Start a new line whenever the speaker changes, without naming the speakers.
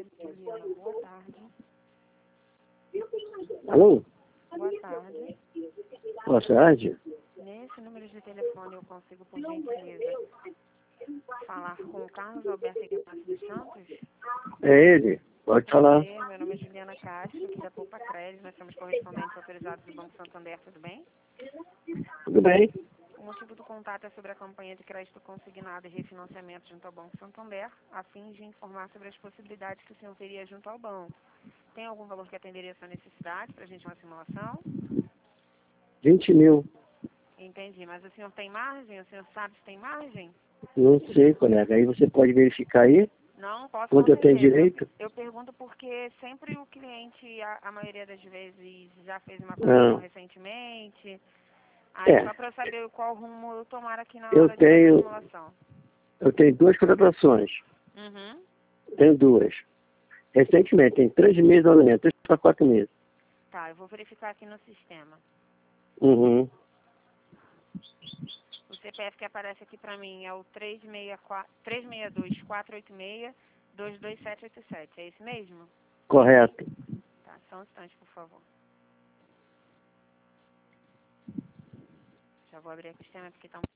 Juliana, boa tarde.
Alô?
Boa tarde.
Boa tarde.
Nesse número de telefone eu consigo, por gentileza, falar com o Carlos Alberto Ignacio dos Santos?
É ele? Pode falar.
Prazer, meu nome é Juliana Castro, aqui da Poupa Crédito. Nós somos correspondentes autorizados do Banco Santander, tudo bem?
Tudo bem?
O motivo do contato é sobre a campanha de crédito consignado e refinanciamento junto ao Banco Santander, a fim de informar sobre as possibilidades que o senhor teria junto ao banco. Tem algum valor que atenderia a sua necessidade para a gente uma simulação?
20 mil.
Entendi, mas o senhor tem margem? O senhor sabe se tem margem?
Não sei, colega. Aí você pode verificar aí
Não, posso com
quanto eu tenho
certeza.
direito?
Eu pergunto porque sempre o cliente, a maioria das vezes, já fez uma cotação recentemente. Aí
É.
só para eu saber qual rumo eu tomar aqui na
Eu
hora de fazer a
tenho,
simulação.
eu tenho duas contratações.
Uhum.
Tenho duas. Recentemente, tem 3 meses ou menos, 3 para 4 meses.
Tá, eu vou verificar aqui no sistema.
Uhum.
O CPF que aparece aqui para mim é o 362-486-22787. É esse mesmo?
Correto.
Tá, só um instante, por favor. Já vou abrir aqui o sistema porque está um